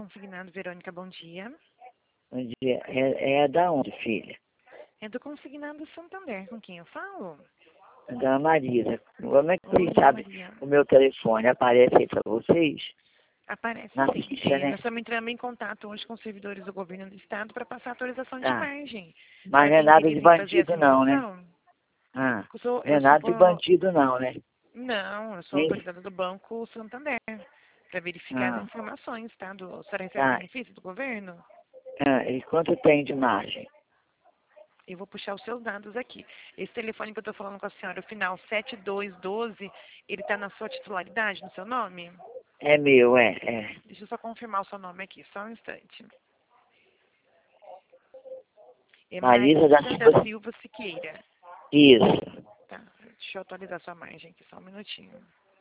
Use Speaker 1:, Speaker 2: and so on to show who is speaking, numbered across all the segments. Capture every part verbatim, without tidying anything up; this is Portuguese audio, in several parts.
Speaker 1: Consignado, Verônica, bom dia.
Speaker 2: Bom dia. É, é da onde, filha?
Speaker 1: É do Consignado Santander, com quem eu falo?
Speaker 2: É da Marisa. Como é que
Speaker 1: Oi,
Speaker 2: vocês sabem
Speaker 1: Maria.
Speaker 2: o meu telefone? Aparece aí pra vocês?
Speaker 1: Aparece
Speaker 2: Na
Speaker 1: sim.
Speaker 2: ficha,
Speaker 1: É,
Speaker 2: né?
Speaker 1: nós estamos entrando em contato hoje com os servidores do governo do estado para passar atualização de
Speaker 2: Tá.
Speaker 1: margem.
Speaker 2: Mas
Speaker 1: Para
Speaker 2: não é
Speaker 1: quem
Speaker 2: nada
Speaker 1: queria
Speaker 2: de
Speaker 1: vir fazer a
Speaker 2: bandido não, né?
Speaker 1: simulação,
Speaker 2: Ah,
Speaker 1: eu sou,
Speaker 2: não é
Speaker 1: eu sou,
Speaker 2: nada de bandido não, né?
Speaker 1: não, eu sou
Speaker 2: Hein?
Speaker 1: autorizada do Banco Santander para verificar as
Speaker 2: Ah,
Speaker 1: informações, tá? Do, a senhora recebe
Speaker 2: tá.
Speaker 1: benefício do governo?
Speaker 2: Ah, e quanto tem de margem?
Speaker 1: Eu vou puxar os seus dados aqui. Esse telefone que eu estou falando com a senhora, o final sete dois um dois, ele está na sua titularidade, no seu nome?
Speaker 2: É meu, é, é.
Speaker 1: Deixa eu só confirmar o seu nome aqui, só um instante. É
Speaker 2: Marisa da
Speaker 1: Marisa da
Speaker 2: Silva.
Speaker 1: Silva Siqueira.
Speaker 2: Isso.
Speaker 1: Tá, deixa eu atualizar sua margem aqui, só um minutinho.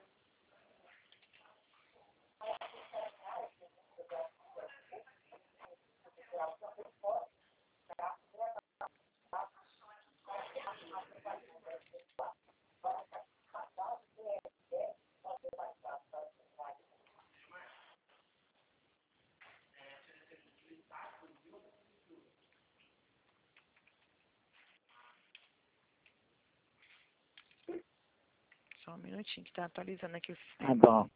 Speaker 1: Só um minutinho que está atualizando aqui o
Speaker 2: Tá
Speaker 1: sistema.
Speaker 2: bom.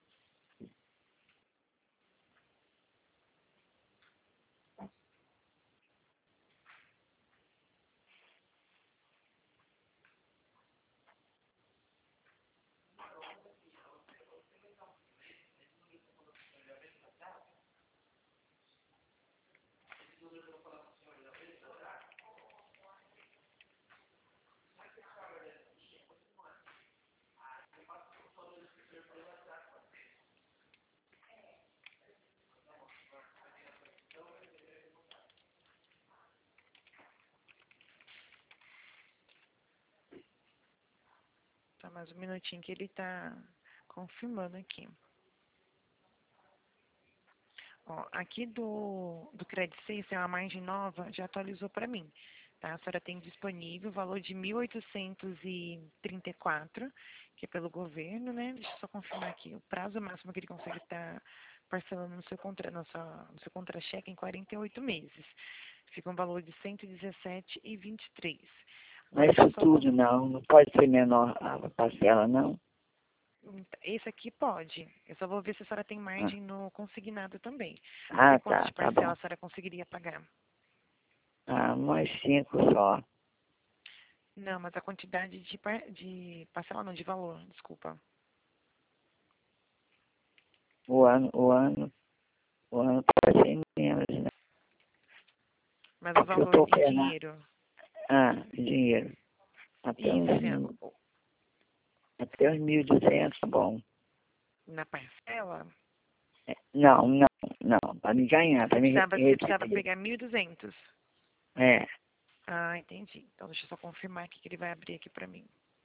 Speaker 1: Tá mais um minutinho que ele está confirmando aqui. Ó, aqui do, do Credit seis, tem uma margem nova, já atualizou para mim. Tá? A senhora tem disponível o valor de mil oitocentos e trinta e quatro, que é pelo governo, né? Deixa eu só confirmar aqui. O prazo máximo que ele consegue estar parcelando no seu, contra, no seu, no seu contra-cheque em quarenta e oito meses. Fica um valor de cento e dezessete reais e vinte e três centavos.
Speaker 2: Não é
Speaker 1: Agora, deixa eu
Speaker 2: isso
Speaker 1: só
Speaker 2: tudo não. Não pode ser menor a parcela, não?
Speaker 1: esse aqui pode. Eu só vou ver se a senhora tem
Speaker 2: Ah,
Speaker 1: margem no consignado também. Até
Speaker 2: ah,
Speaker 1: quanto
Speaker 2: tá,
Speaker 1: de
Speaker 2: tá
Speaker 1: parcela
Speaker 2: bom.
Speaker 1: a senhora conseguiria pagar?
Speaker 2: Ah, mais cinco só.
Speaker 1: Não, mas a quantidade de, par... de parcela não, de valor, desculpa.
Speaker 2: O ano, o ano, o ano pode ser menos, né?
Speaker 1: Mas o
Speaker 2: Porque eu
Speaker 1: valor
Speaker 2: tô
Speaker 1: em
Speaker 2: querendo.
Speaker 1: dinheiro.
Speaker 2: Ah, dinheiro. Até
Speaker 1: Isso, assim,
Speaker 2: uns,
Speaker 1: ó,
Speaker 2: até uns mil e duzentos, tá bom.
Speaker 1: na parcela,
Speaker 2: É, não, não, não. Para me ganhar,
Speaker 1: você
Speaker 2: para me
Speaker 1: precisava, você precisava
Speaker 2: receber.
Speaker 1: pegar mil e duzentos.
Speaker 2: É,
Speaker 1: Ah, entendi. Então deixa eu só confirmar aqui que ele vai abrir aqui pra mim.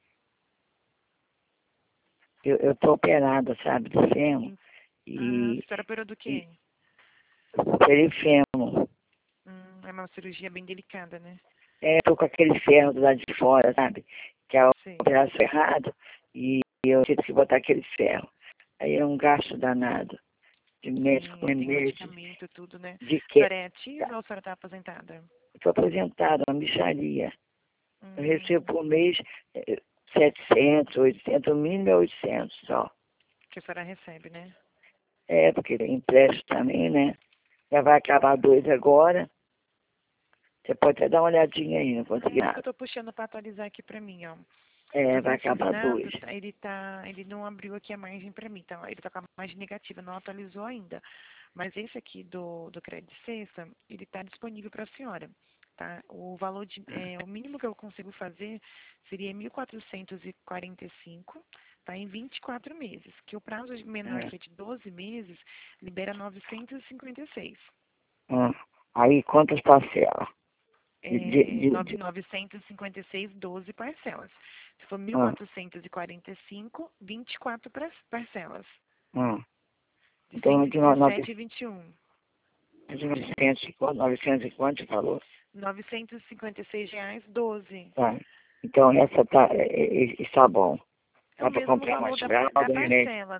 Speaker 2: eu, eu tô operada, sabe, do fêmur.
Speaker 1: Em- Ah, a
Speaker 2: E,
Speaker 1: senhora operou do
Speaker 2: e
Speaker 1: quê?
Speaker 2: operei fêmur.
Speaker 1: Hum, é uma cirurgia bem delicada, né?
Speaker 2: É, eu tô com aquele ferro do lado de fora, sabe? Que é o
Speaker 1: Sei.
Speaker 2: braço errado. E eu tive que botar aquele ferro. Aí é um gasto danado. De médico
Speaker 1: Sim,
Speaker 2: por
Speaker 1: aí tem
Speaker 2: remédio.
Speaker 1: medicamento, tudo, né?
Speaker 2: De
Speaker 1: A
Speaker 2: que?
Speaker 1: senhora é ativa ou a senhora tá aposentada?
Speaker 2: Estou aposentada, uma mixaria. Eu recebo
Speaker 1: Hum,
Speaker 2: por mês eh, setecentos, oitocentos, o mínimo é oitocentos só.
Speaker 1: que a senhora recebe, né?
Speaker 2: É, porque tem empréstimo também, né? Já vai acabar dois agora. Você pode até dar uma olhadinha aí, não
Speaker 1: É
Speaker 2: consegui
Speaker 1: isso que eu
Speaker 2: nada.
Speaker 1: tô puxando para atualizar aqui para mim, ó.
Speaker 2: É,
Speaker 1: Do
Speaker 2: vai acabar
Speaker 1: consignado,
Speaker 2: dois.
Speaker 1: tá- ele tá, ele não abriu aqui a margem para mim, tá? Ele tá com a margem negativa, não atualizou ainda. Mas esse aqui do, do Credit Sexta, ele tá disponível para a senhora, tá? O valor de, é, o mínimo que eu consigo fazer seria mil quatrocentos e quarenta e cinco, tá? Em vinte e quatro meses, que o prazo menor
Speaker 2: É.
Speaker 1: que é de doze meses, libera novecentos e cinquenta e seis.
Speaker 2: Ah, aí quantas parcelas? De, de,
Speaker 1: É,
Speaker 2: de,
Speaker 1: nove-
Speaker 2: de-
Speaker 1: novecentos e cinquenta e seis, doze parcelas. Se for mil
Speaker 2: ah,
Speaker 1: quatrocentos e quarenta e cinco, vinte e quatro par- parcelas.
Speaker 2: ah.
Speaker 1: De
Speaker 2: Então,
Speaker 1: cento e
Speaker 2: de no- nove-
Speaker 1: dezessete e vinte e um.
Speaker 2: de novecentos e quanto? novecentos e quanto você falou?
Speaker 1: novecentos e cinquenta e seis reais, doze.
Speaker 2: Tá. Então, essa tá, é, é, está bom.
Speaker 1: É o
Speaker 2: Dá para
Speaker 1: mesmo
Speaker 2: comprar uma
Speaker 1: valor da, pa- da
Speaker 2: fralda, né?
Speaker 1: parcela, né?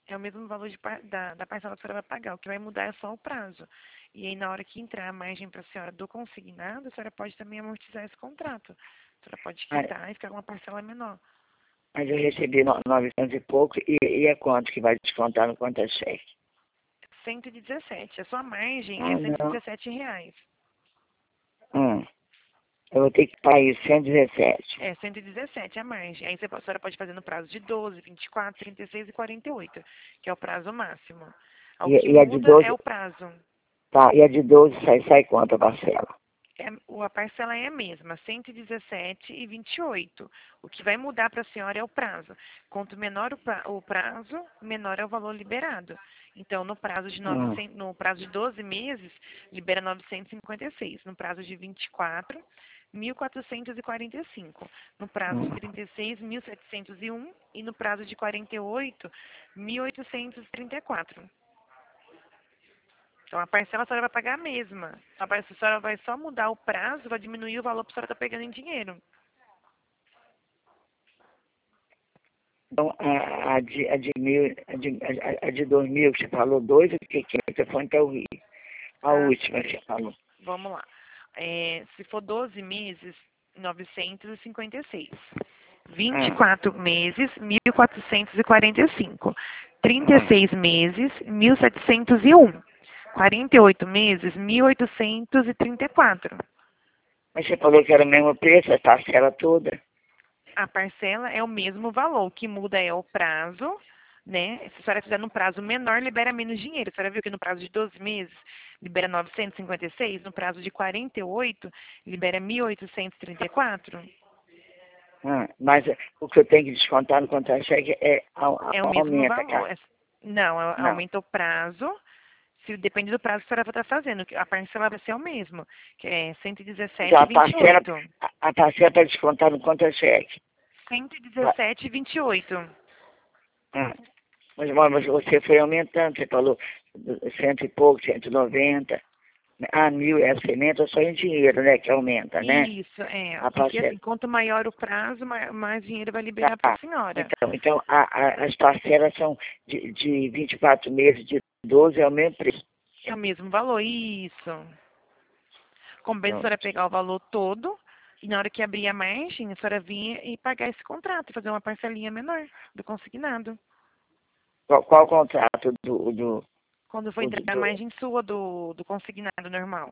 Speaker 1: É o mesmo valor de par- da, da parcela que a senhora vai pagar. O que vai mudar é só o prazo. E aí, na hora que entrar a margem para a senhora do consignado, a senhora pode também amortizar esse contrato. A senhora pode
Speaker 2: Ah,
Speaker 1: quitar e ficar com uma parcela menor.
Speaker 2: mas eu recebi no- novecentos e pouco, e, e é quanto que vai descontar no conta-cheque?
Speaker 1: cento e dezessete. A sua margem é
Speaker 2: Ah,
Speaker 1: cento e
Speaker 2: não.
Speaker 1: dezessete reais.
Speaker 2: Hum, eu vou ter que pagar isso, cento e dezessete.
Speaker 1: É, cento e dezessete a margem. Aí você, a senhora pode fazer no prazo de doze, vinte e quatro, trinta e seis e quarenta e oito, que é o prazo máximo. O que
Speaker 2: E, e a de
Speaker 1: muda é
Speaker 2: doze,
Speaker 1: o prazo.
Speaker 2: tá, e a de doze sai, sai quanto a parcela?
Speaker 1: É, o- a parcela é a mesma, cento e dezessete e vinte e oito. O que vai mudar para a senhora é o prazo. Quanto menor o, pra- o prazo, menor é o valor liberado. Então, no prazo de
Speaker 2: Hum,
Speaker 1: novecentos, no prazo de doze meses, libera novecentos e cinquenta e seis. No prazo de vinte e quatro, mil quatrocentos e quarenta e cinco. No prazo de
Speaker 2: hum.
Speaker 1: trinta e seis, mil setecentos e um. E no prazo de quarenta e oito, mil oitocentos e trinta e quatro. Então, a parcela a senhora vai pagar a mesma. A par- a senhora vai só mudar o prazo, vai diminuir o valor que a senhora está pegando em dinheiro.
Speaker 2: Então, a, a, de, a, de mil, a, de, a, a de dois mil, que você falou dois, o que que é? O telefone tá horrível. A
Speaker 1: Ah,
Speaker 2: última que você falou.
Speaker 1: vamos lá. É, se for doze meses, novecentos e cinquenta e seis. vinte e
Speaker 2: Ah,
Speaker 1: quatro meses, mil quatrocentos e quarenta e cinco. trinta e
Speaker 2: ah.
Speaker 1: seis meses, mil setecentos e um. quarenta e oito meses, mil oitocentos e trinta e quatro.
Speaker 2: Mas você falou que era o mesmo preço, a parcela toda.
Speaker 1: A parcela é o mesmo valor. O que muda é o prazo, né? Se a senhora fizer no prazo menor, libera menos dinheiro. A senhora viu que no prazo de doze meses libera novecentos e cinquenta e seis, no prazo de quarenta e oito libera mil oitocentos e trinta e quatro.
Speaker 2: Ah, mas o que eu tenho que descontar no contra-cheque é au-
Speaker 1: É o mesmo
Speaker 2: aumenta, cara.
Speaker 1: valor. É- Não, é-
Speaker 2: Não.
Speaker 1: aumenta o prazo. Se depende do prazo que a senhora vai estar fazendo, que a parcela vai ser o mesmo, que é cento e
Speaker 2: Então
Speaker 1: dezessete e
Speaker 2: a
Speaker 1: vinte e
Speaker 2: parcela,
Speaker 1: oito.
Speaker 2: a, a parcela para descontar no contra-cheque.
Speaker 1: cento e
Speaker 2: Ah,
Speaker 1: dezessete e vinte e oito.
Speaker 2: ah. Mas, mas você foi aumentando, você falou cento e pouco, cento e noventa. Ah, mil é a semente, é só em dinheiro, né, que aumenta, né?
Speaker 1: Isso, é.
Speaker 2: A
Speaker 1: Porque
Speaker 2: parcela.
Speaker 1: assim, quanto maior o prazo, ma- mais dinheiro vai liberar para
Speaker 2: Tá.
Speaker 1: a senhora.
Speaker 2: Então, então a, a, as parcelas são de, de vinte e quatro meses, de doze é o mesmo preço.
Speaker 1: É o mesmo valor, isso. Compensa a senhora
Speaker 2: Pronto.
Speaker 1: pegar o valor todo e na hora que abrir a margem, a senhora vinha e pagar esse contrato, fazer uma parcelinha menor do consignado.
Speaker 2: Qual, qual o contrato do, do,
Speaker 1: Quando for
Speaker 2: o do,
Speaker 1: entrar a
Speaker 2: do
Speaker 1: margem sua do, do consignado normal.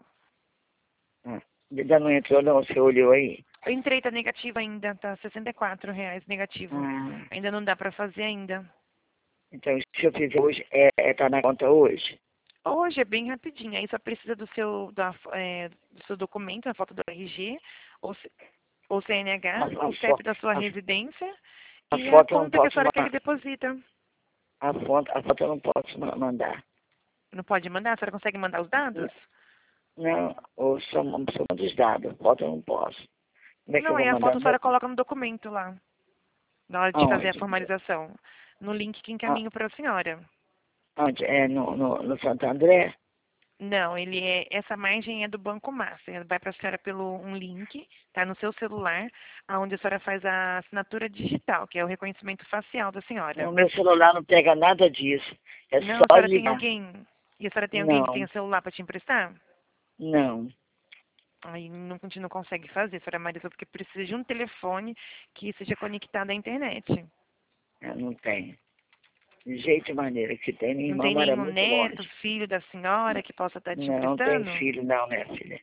Speaker 2: ah, ainda não entrou não, você olhou aí?
Speaker 1: Eu entrei, tá negativo ainda, tá sessenta e quatro reais negativo.
Speaker 2: Ah,
Speaker 1: Ainda não dá para fazer ainda.
Speaker 2: então se eu fizer hoje, é, é tá na conta hoje?
Speaker 1: Hoje é bem rapidinho, aí só precisa do seu, da, é, do seu documento, a foto do R G, ou, C- ou C N
Speaker 2: A,
Speaker 1: H,
Speaker 2: a,
Speaker 1: o
Speaker 2: fo-
Speaker 1: C E P da sua
Speaker 2: a,
Speaker 1: residência
Speaker 2: a
Speaker 1: e a
Speaker 2: foto eu não
Speaker 1: conta que a
Speaker 2: posso
Speaker 1: senhora quer que
Speaker 2: mandar.
Speaker 1: deposita.
Speaker 2: A foto, a foto eu não posso ma- mandar.
Speaker 1: Não pode mandar? A senhora consegue mandar os dados?
Speaker 2: Não, ou só, só mando os dados. A foto eu não posso. Como é que eu
Speaker 1: Não,
Speaker 2: vou
Speaker 1: aí a
Speaker 2: mandar?
Speaker 1: foto a senhora coloca no documento lá, na hora de fazer a
Speaker 2: Aonde?
Speaker 1: formalização. No link que
Speaker 2: Ah,
Speaker 1: encaminho para a senhora.
Speaker 2: onde? É no, no, no Santo André?
Speaker 1: Não, ele é, essa margem é do Banco Master. Vai para a senhora pelo um link, tá no seu celular, onde a senhora faz a assinatura digital, que é o reconhecimento facial da senhora.
Speaker 2: O meu celular não pega nada disso. É
Speaker 1: Não, a
Speaker 2: só
Speaker 1: senhora tem
Speaker 2: ligar.
Speaker 1: alguém. E a senhora tem alguém que
Speaker 2: Não,
Speaker 1: tenha celular para te emprestar?
Speaker 2: não.
Speaker 1: Aí não, não consegue fazer, senhora Marisa, porque precisa de um telefone que seja conectado à internet.
Speaker 2: Eu não tenho. De jeito e maneira que tem. Minha
Speaker 1: Não
Speaker 2: irmã
Speaker 1: tem
Speaker 2: mora
Speaker 1: nenhum
Speaker 2: muito
Speaker 1: neto,
Speaker 2: longe.
Speaker 1: filho da senhora que possa estar te
Speaker 2: Não tem
Speaker 1: emprestando?
Speaker 2: filho, não, minha filha.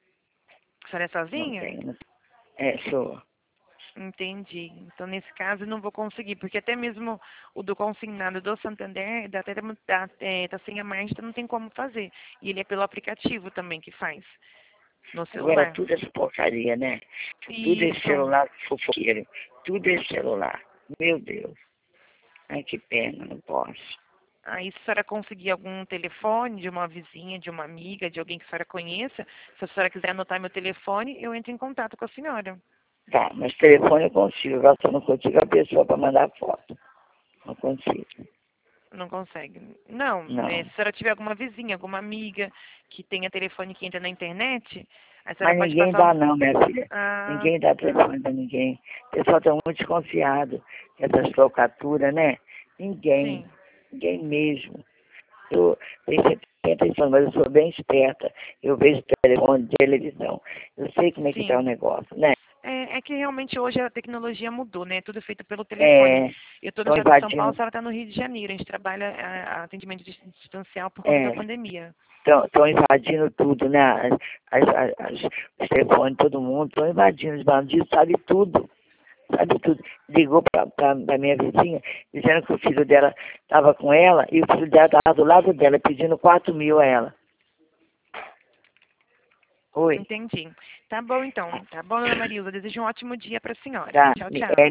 Speaker 1: A senhora é
Speaker 2: Não
Speaker 1: sozinha?
Speaker 2: tenho. Não- É, sou.
Speaker 1: Entendi. Então, nesse caso, eu não vou conseguir, porque até mesmo o do consignado do Santander dá até tá, é, tá sem a margem, então não tem como fazer. E ele é pelo aplicativo também que faz, no
Speaker 2: Agora
Speaker 1: celular.
Speaker 2: tudo é essa porcaria, né? Tudo é
Speaker 1: Isso.
Speaker 2: celular fofoqueiro. Tudo é celular. Meu Deus. Ai, que pena, não posso.
Speaker 1: Aí, se a senhora conseguir algum telefone de uma vizinha, de uma amiga, de alguém que a senhora conheça, se a senhora quiser anotar meu telefone, eu entro em contato com a senhora.
Speaker 2: Tá, mas telefone eu consigo. Agora só não consigo a pessoa para mandar foto. Não consigo.
Speaker 1: Não consegue. Não, é,
Speaker 2: Não.
Speaker 1: se a senhora tiver alguma vizinha, alguma amiga que tenha telefone que entra na internet, a senhora
Speaker 2: Mas
Speaker 1: pode
Speaker 2: ninguém
Speaker 1: passar
Speaker 2: dá
Speaker 1: o...
Speaker 2: não, minha filha.
Speaker 1: Ah,
Speaker 2: Ninguém dá
Speaker 1: tá.
Speaker 2: telefone para ninguém. O pessoal está muito desconfiado. Essas trocaturas, né? Ninguém.
Speaker 1: Sim.
Speaker 2: ninguém mesmo. Eu tenho setenta anos, mas eu sou bem esperta. Eu vejo telefone, televisão. Eu sei como é que está o
Speaker 1: Sim.
Speaker 2: negócio, né?
Speaker 1: É, é que realmente hoje a tecnologia mudou, né? Tudo feito pelo telefone.
Speaker 2: É,
Speaker 1: Eu estou no
Speaker 2: estão
Speaker 1: estado de São Paulo, a
Speaker 2: invadindo.
Speaker 1: senhora está no Rio de Janeiro. A gente trabalha a, a atendimento dis- distancial por conta da
Speaker 2: É,
Speaker 1: pandemia.
Speaker 2: estão invadindo tudo, né? As, as, as, as- os telefones, todo mundo, estão invadindo. Os bandidos sabem tudo. Sabe tudo. Ligou para a minha vizinha, dizendo que o filho dela estava com ela e o filho dela estava do lado dela, pedindo quatro mil a ela. Oi.
Speaker 1: Entendi. Tá bom, então. Tá bom, dona Marilza. Desejo um ótimo dia para a senhora.
Speaker 2: Tá.
Speaker 1: Tchau,
Speaker 2: É,
Speaker 1: tchau.